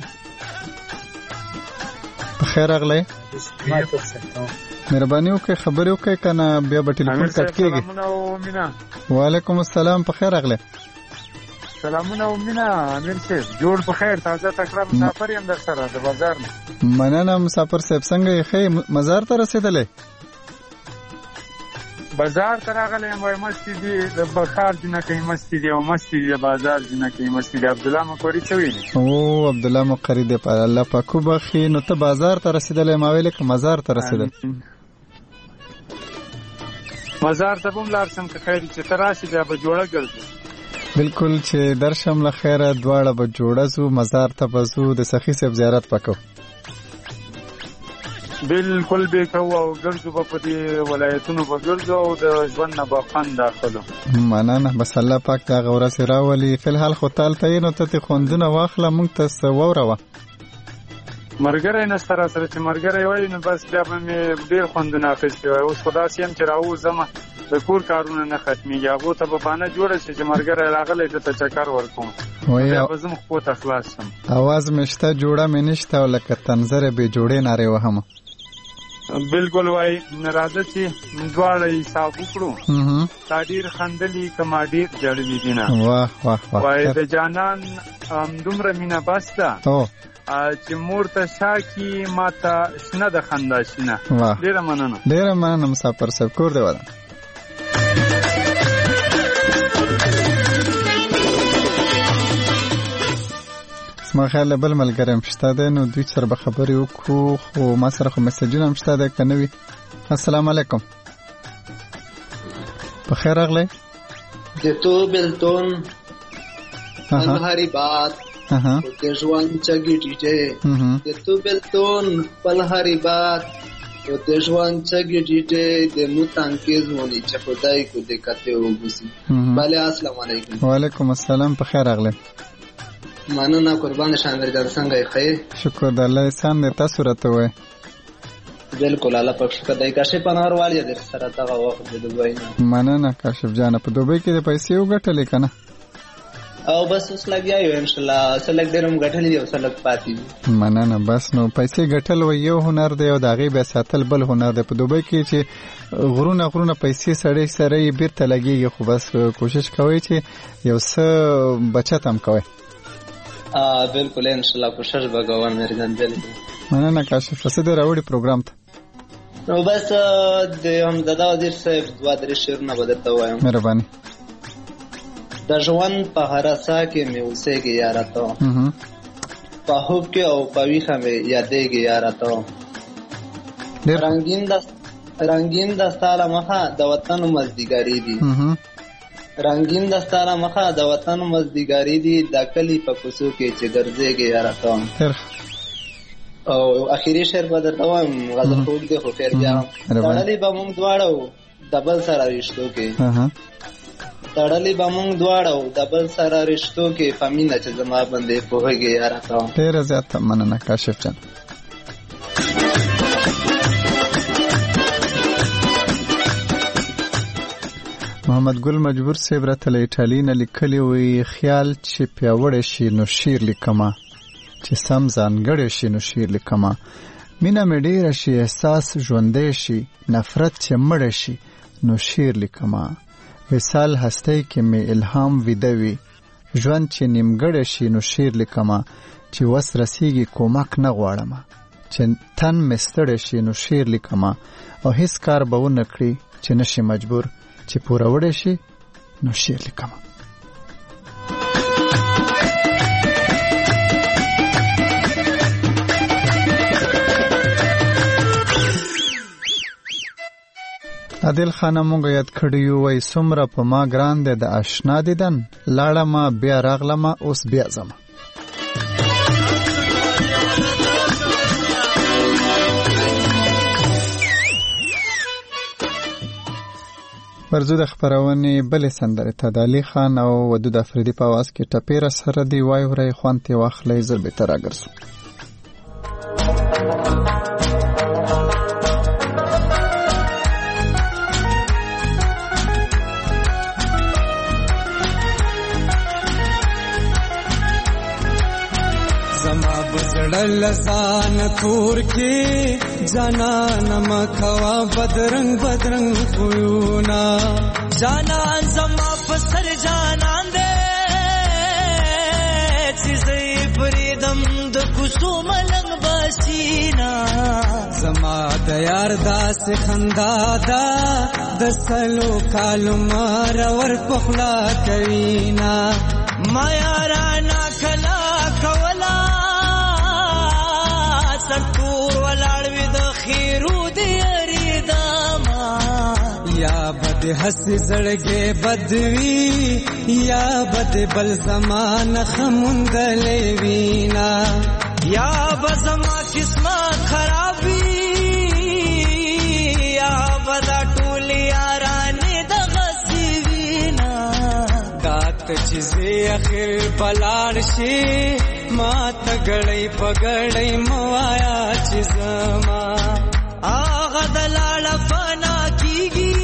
[SPEAKER 1] په خیر اغله مهرباني وکړئ خبرې وکړئ کنه بیا به ټلیفون کټ کیږي وعلیکم السلام په خیر اغله
[SPEAKER 9] سلامونه ومینا امیر صاحب جوړ په خیر تازه تکرار مسافر یم در سره د بازار
[SPEAKER 1] مننه مسافر صاحب څنګه یې خې مزار ته رسیدلې
[SPEAKER 9] بازار ته راغلی یم وای مستی دي د بخار جنکې مستی دي او مستی دي بازار جنکې مستی دي عبدالله مقری څه ویلي
[SPEAKER 1] او عبدالله مقری دې په الله پاکو بخي نو ته بازار ته رسیدلې ما ویلې که مزار ته رسیدل
[SPEAKER 9] مزار ته هم لاړ شم که خیر چې ته راشې بیا به جوړه ګرځو
[SPEAKER 1] بالکل چې درشم له خیره دواړه به جوړه ځو مزار ته به ځو د سخي صاحب زیارت وکړو
[SPEAKER 9] بالکل به کوو او ګرځو په دې ولایتونو په ګرځو او د ژوند نه به خوند اخلو.
[SPEAKER 1] مننه. بس الله پاک دا غورس راولي. فلحال خو تال ته نو ته خوندونه واخله مونږ ته ووروه.
[SPEAKER 9] مرګره نه سره چې مرګره وای نو بس بیا به مې ډیر خوندونه اخیستي وای. اوس خدا سیم چې راوځم د کور کارونه نه ختميږي. هغه ته په بانه جوړه شي چې مرګره راغلی ته چکر ورکوم. وای په زم خو ته خلاص شم. आवाज مشته جوړه مې نشته او لکه تنظر به جوړې ناره وهم. بالکل وای راځه چې دواړه حساب وکړو. تا ډیر خندلي کما ډیر جړلې دي نه.
[SPEAKER 1] واه واه واه.
[SPEAKER 9] وای د جانان دومره مینا بستا چې مور ته شاکی ماته شنه د خندا شنه. ډیره مننه
[SPEAKER 1] مسافر صاحب. کور دی ودا ما خیال بل ملګرم شته ده نو دوی سره به خبرې وکړو خو ما سره خو میسجونه هم شته ده که نه وي. السلام علیکم. په خیر راغلی.
[SPEAKER 10] د تو بلتون هری بات د ژوند چګی ټیټه د تو بلتون پل هری بات د ژوند چګی ټیټه د موتان کې ځونی چې خدای کو دې کته وګسي. bale السلام علیکم.
[SPEAKER 1] وعلیکم السلام. په خیر راغلی.
[SPEAKER 10] مننه قربان شاندر جان څنګه یې؟
[SPEAKER 1] شکر د الله احسان دې. تاسو راته وای.
[SPEAKER 10] بالکل الله پاک شکر دی. کاشف انور والی د سره دغه وخت د دوبۍ نه.
[SPEAKER 1] مننه کاشف جان. په دوبۍ کې د پیسې وګټلې کنه؟
[SPEAKER 10] او بس اوس لګیا ان شاء الله. سلګ ډیرم غټلې او سلګ پاتې.
[SPEAKER 1] مننه. بس نو پیسې غټل و یو هنر دی او داغه به ساتل بل هنر دی. په دوبۍ کې چې غرونه پیسې سړې سره بیرته لګيږي خو بس کوشش کوي چې یو څه بچت هم کوي.
[SPEAKER 10] بالکل ان شاء الله کوشش وکوم مرجان دل.
[SPEAKER 1] مننه کاشف. څه دی راوړي پروګرام ته؟
[SPEAKER 10] نو بس د هم ددا وزیر صاحب دوا درې شعرونه بدلته وایم.
[SPEAKER 1] مهرباني.
[SPEAKER 10] د ژوند په هرڅه کې مې اوسېږي یاره ته. په خوب کې او په ویښه مې یادېږي یاره ته. رنگین د ستاره مخه د وطن مزدګاري دي. رنگین د ستاره مخه د وطن مزدګاري دي. د کلی په کوڅو کې چې ګرځېږي یاره ته. او اخیری شعر به درته وایم. غزل خوږ دی خو خیر بیا تړلې به مونږ دواړه د بل سره رشتو کې. تړلې به مونږ دواړه د بل سره رشتو کې په مینه چې زما باندې پوهېږي یاره ته.
[SPEAKER 1] ډېره زیاته مننه کاشف جان. محمد ګل مجبور صاحب راته له ایټالي نه لیکلي وي خیال چې پیاوړی شي نو شعر لیکمه چې سم ځانګړی شي نو شعر لیکمه مینه مې ډېره شي احساس ژوندی شي نفرت چې مړی شي نو شعر لیکمه وصال هستی کې مې الهام ویده وي ژوند چې نیمګړی شي نو شعر لیکمه چې وس رسیږي کومک نه غواړمه چې تن مې ستړی شي نو شعر لیکمه او هیڅ کار به ونه کړي چې نشي مجبور چې پوره وړی شي نو شعر لیکمه. عادل خانه مونږ یاد کړی وای څومره په ما ګران دی د آشنا دیدن لاړمه بیا راغلمه اوس بیا ځمه. ورزو د خبرونې بلې سندرې ته د علي خان او ودود افریدي په आवाज کې ټپېره سره دی وای ورای خوان ته واخلې زر به تر راګرځو.
[SPEAKER 11] لسان کور کې جانان مخوا بدرنګ بدرنګ خویونا جانان زما پسر جانان دې چې زې فریدم د کوڅو ملنګ بسینا زما د یار داس خندا دا د سلو کالو مار ور پخلا کوینا ما یارانا کلا کولا سرتور ولاړوي د خیرو دی ریداما یا بد حس زړګې بدوي یا بد بل زمان خمندلې وینا یا بزما قسمت خرابي تجزي اخر پلار شي ما تګړې پګړې موایا چې زما اغه دلال فنا کیږي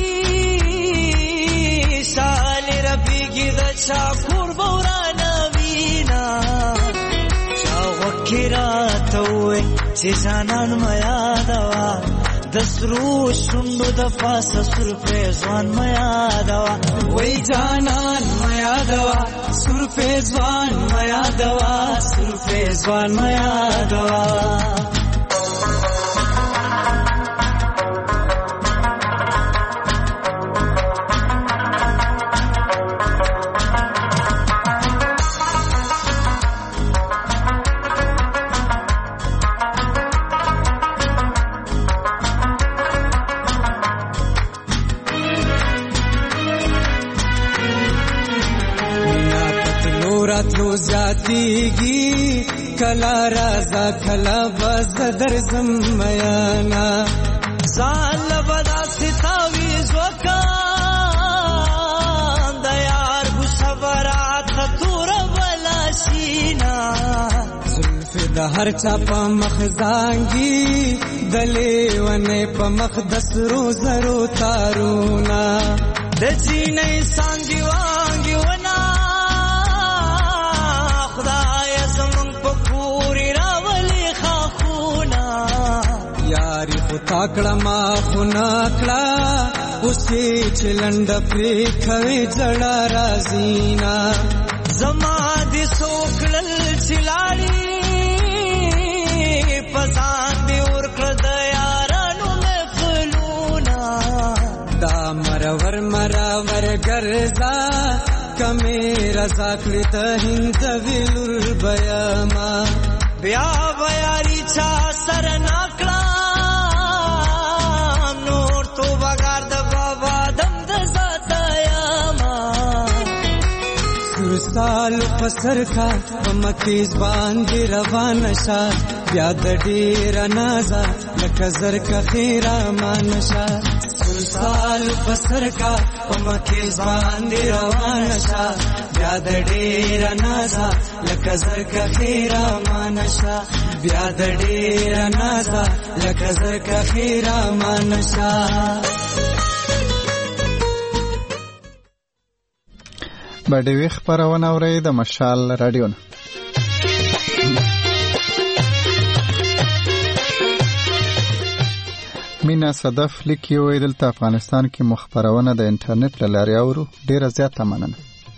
[SPEAKER 11] سال ربيږي د چا قربان وینا چا وکرات وې چې ځانان میا دوا د سرو شوندو د فاسه سرفه ځوان میا دوا وای جانان میا دوا سرفه ځوان میا دوا سرفه ځوان میا دوا راتلو زیادیگی کلا رازا کلا باز در زمیانا زال بدا ستاوی زوکان دیار گسورات خطور بلا سینا زلف دا هر چا پا مخزانگی دلیوانی پا مخدس رو زرو تارونا دجینی سانگی وانگی ونا تاکړه ما خنا کړه اوسې چلند پرې کوي جړه رازینا زما دي سوکړل چلاړي پسان دي ور کړ د یارانو محفلونا دا مرور ګرځا کمه رضا کړه ته هند ویلور بیاما بیا بیاري چا سر ناکړه سالو پسر کا مکیز باندې روان شا یاد ډیر نازا لکه زر کا خیره مانشا سالو پسر کا مکیز باندې روان شا یاد ډیر نازا لکه زر کا خیره مانشا یاد ډیر نازا لکه زر کا خیره مانشا
[SPEAKER 1] باډوي خبرونه اوري د مشال رادیو نه مینا صدف لیکي وي دلته افغانستان کې مخبرونه د انټرنیټ لاري اورو ډیره زیاته مننه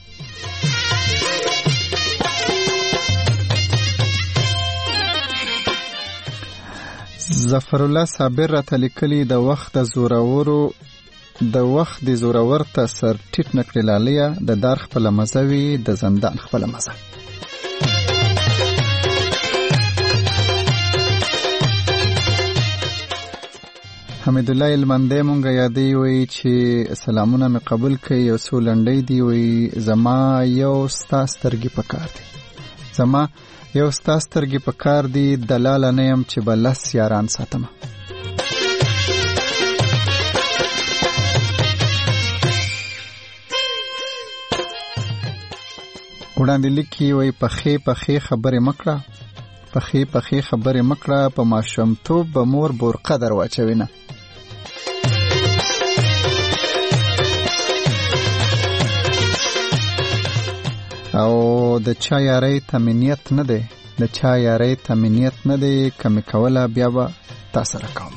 [SPEAKER 1] ظفر الله صابر راته لیکلي د وخت د زورور ته سر ټیټ نکړی لالیا د دار خپل مزوي د زندان خپل مزه حمید الله المنده مونږه یادې وي چې سلامونه مې قبول کړي او سولنډې دی وي زما یو ستاسترګي پکار دي زما یو ستاسترګي پکار دي دلال نه يم چې بلس یاران ساتم وړاندې لیکي وي پخې خبرې مکړه پخې خبرې مکړه په ماشومتوب به مور برقه در واچوینه او د چا یاري تمنیت نه دی کمې کوله بیا به تاسو راکوم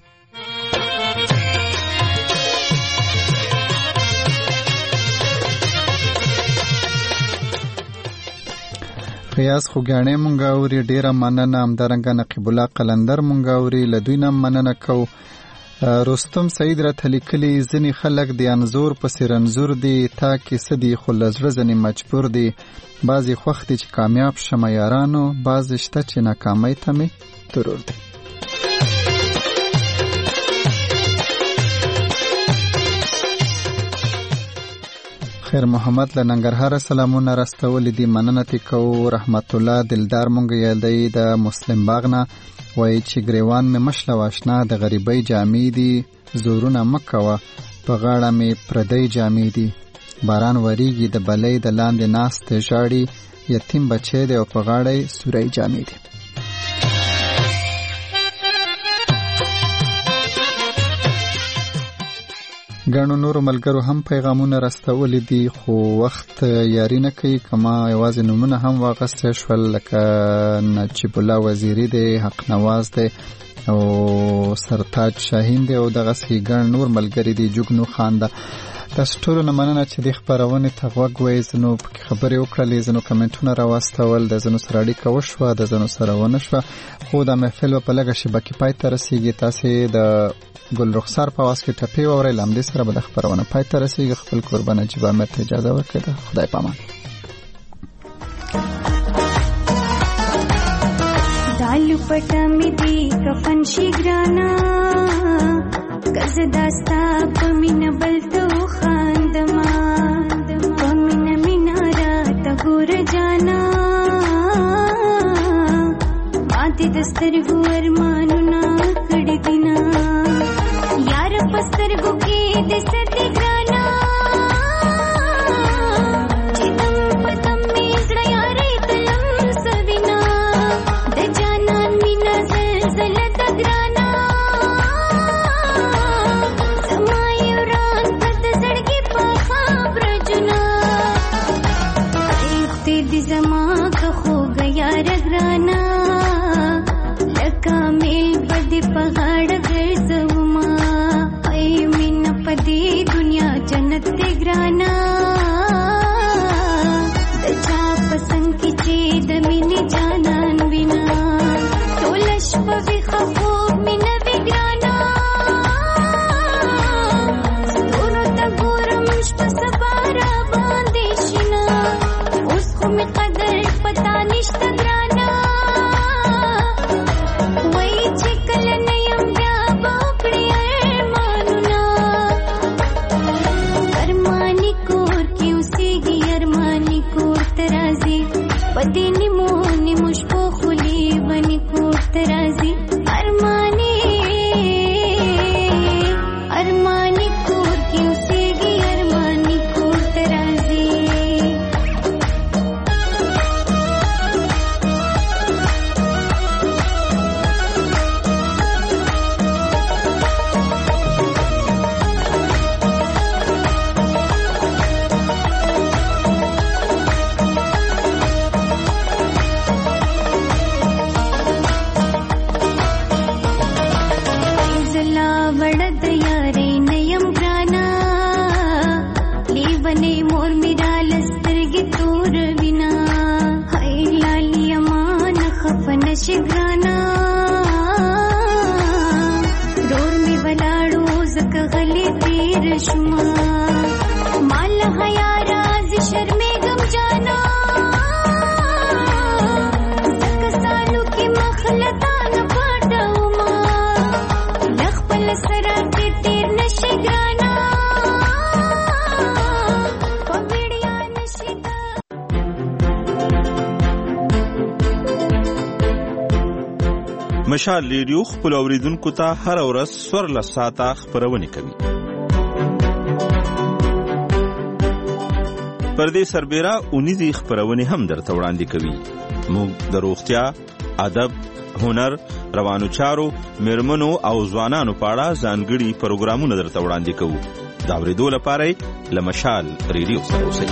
[SPEAKER 1] قیاس خوګانې مونږه اوري ډیره مننه همدارنګه نقیب الله قلندر مونږه اوري لدوینه مننه کو رستم سعید را تلیکلی ځنی خلک دی انزور پس رنزور دی تا کې سدي خلزړه ځنی مجبور دی بعضی خوخت چې کامیاب شمه یارانو بعضی شته چې ناکامۍ ته می ضرور دی خیر محمد لننګرهار سلامونه راستول دي مننه کو رحمت الله دلدار مونږ یادې د مسلم باغنا وای چې گریوان می مشله واشنا د غریبۍ جامې دي زورونه مکوا په غاړه می پردی جامې دي باران وریږي د بلۍ د لاندې ناست ژاړي یتیم بچی دی او په غاړه سورۍ جامې دي. ګڼو نورو ملګرو هم پیغامونه راستولي دي خو وخت یاري نه کوي. کما یوازې نومونه هم واغستی شول لکه نجیب الله وزیری دی، حق نواز دی او سرتاج شاهین دی او دغسې ګڼ نور ملګري دي. جوګنو خان ده. تاسو ټولو نه مننه چې د خپرونې ته غوږ وئ. ځینو پکې خبرې وکړلې، ځینو کمنټونه راواستول، د ځینو سره اړیکه وشوه، د ځینو سره ونه شوه، خو دا محفل به په لږه شېبه کې پای ته رسېږي. تاسې د ګل رخسار په آواز کې ټپې واورئ. له همدې سره به د خپرونه پای ته رسېږي. خپل کوربه نجیب امیر ته اجازه ورکړئ. د خدای په امان.
[SPEAKER 12] دالو پټه مې دی کفن شي ګرانا کز داستا په مینه بل ته خاندما په مینه مینا را ته ګور جانا ماته د سترګو ارمانونه کړي دینا یار په سترګو کې د ستې ګرانا چې تم په تم می زړه یارې تلم سوینا د جانان مینا زلزله د ګرانا زما کا خو گیا رگرانا لکا میل پدی پغاڑ گرزوما ای من پدی دنیا جنت گرانا دچا پسند کی چی دمینی جانان بنا تولش پوی خوب من وگرانا ستورو تا گورم شپ سبارا باندیشنا می قدر پتا نشته ګرانا وای چې کله نه یم بیا به وکړي ارمانونه ارماني کور کې اوسېږي ارماني کور ته راځي په دې نیمو نیمو شپو خولې ونې کور ته راځي ارماني کور کې اوسېږي ارماني کور ته راځي شګرانا رور می ولاړو زکه غلي تیر شما مال حیا راز شرمې غم جانا زکه سالو کې مخلتا نه پټو ما لخپل سره کې تیر نشګرانا پګړیا نشیدا
[SPEAKER 13] مشال ریډیو خپل اوریدونکو ته هر ورځ سور له ساعته خبرونه کوي. پر دې سربېره اونیزي خبرونه هم درته وړاندې کوي. موږ د روغتیا، ادب، هنر، روانو چارو، میرمنو او ځوانانو په اړه ځانګړي پروګرامونه درته وړاندې کوو. دا اورېدو لپاره له مشال ریډیو سره اوسئ.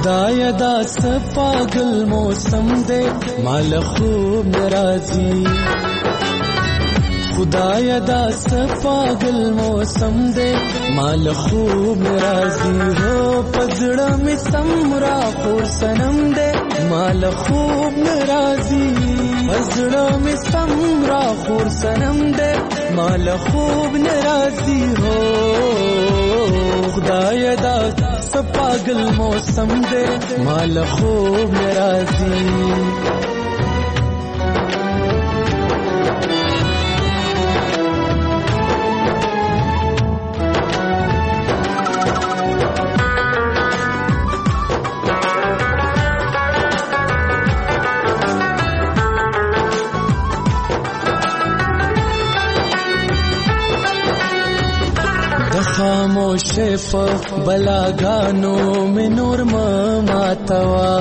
[SPEAKER 11] خدایا دا سپاگل موسم دے مال خوب ناراضی خدایا دا سپاگل موسم دے مال خوب ناراضی ہو پزڑا میں سمرا خور سنم دے مال خوب ناراضی پزڑا میں سمرا خور سنم دے مال خوب ناراضی ہو خدایا دا سپاگل موسم دے مال خوب ناراضی خاموش په بلاګانو مې نور ماتوا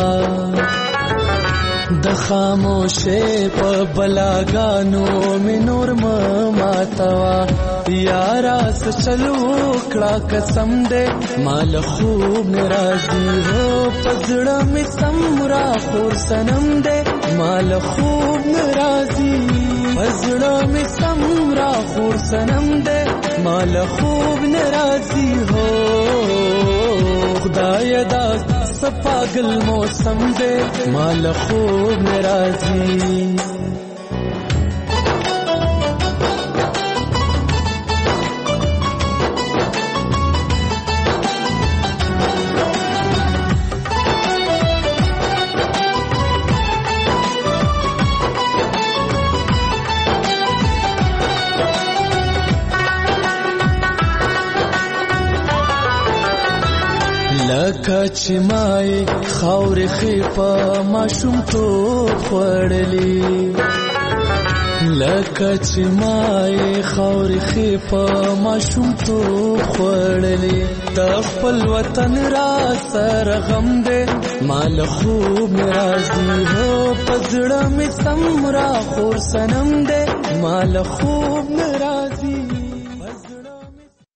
[SPEAKER 11] د خاموش په بلاګانو مې نور ماتوا یارا چلو کړه قسم دې مال خوب ناراضي هو پزړه مې سمرا خور سنم دې مال خوب ناراضي پزړه مې سمرا خور سنم دې مال خوب ناراضی ہو خدایا دا سپاگل موسم دے مال خوب ناراضی لکه چې مای خاور خېپا ماشوم تو خړلې لکه چې مای خاور خېپا ماشوم تو خړلې د خپل وطن را سره غم دې مال خوب ناراضي هو پزړه مې سمرا خور سنم دې مال خوب ناراضي